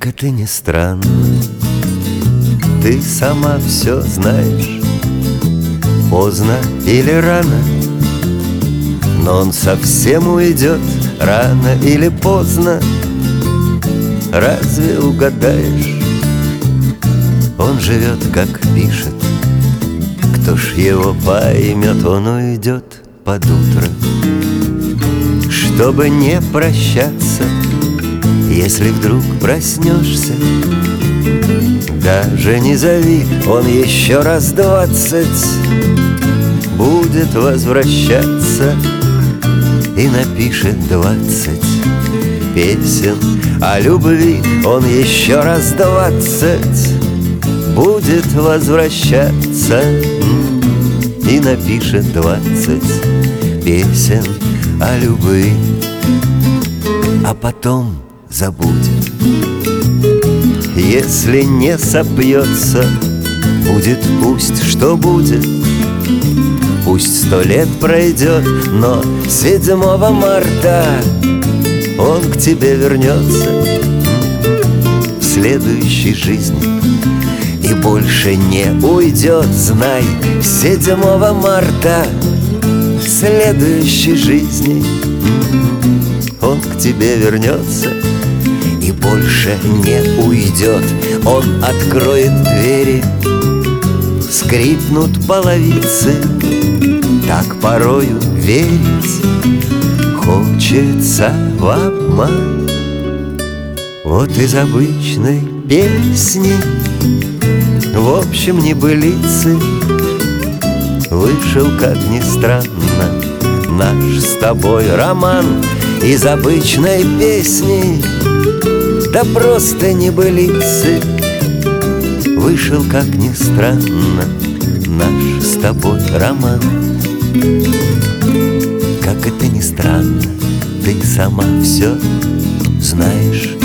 Как это ни странно, ты сама все знаешь, поздно или рано, но он совсем уйдет рано или поздно. Разве угадаешь? Он живет, как пишет. Кто ж его поймет? Он уйдет под утро, чтобы не прощаться. Если вдруг проснешься, даже не зови, он еще раз 20 будет возвращаться и напишет 20 песен о любви. Он еще раз 20 будет возвращаться и напишет 20 песен о любви, а потом забудет. Если не сопьется, будет пусть что будет. Пусть 100 лет пройдет, но 7 марта он к тебе вернется в следующей жизни и больше не уйдет. Знай, 7 марта в следующей жизни он к тебе вернется и больше не уйдет. Он откроет двери, скрипнут половицы. Так порою верить хочется в обман. Вот из обычной песни, в общем небылицы, вышел, как ни странно, наш с тобой роман. Из обычной песни, да просто небылицы, вышел, как ни странно, наш с тобой роман. Как это ни странно, ты сама все знаешь.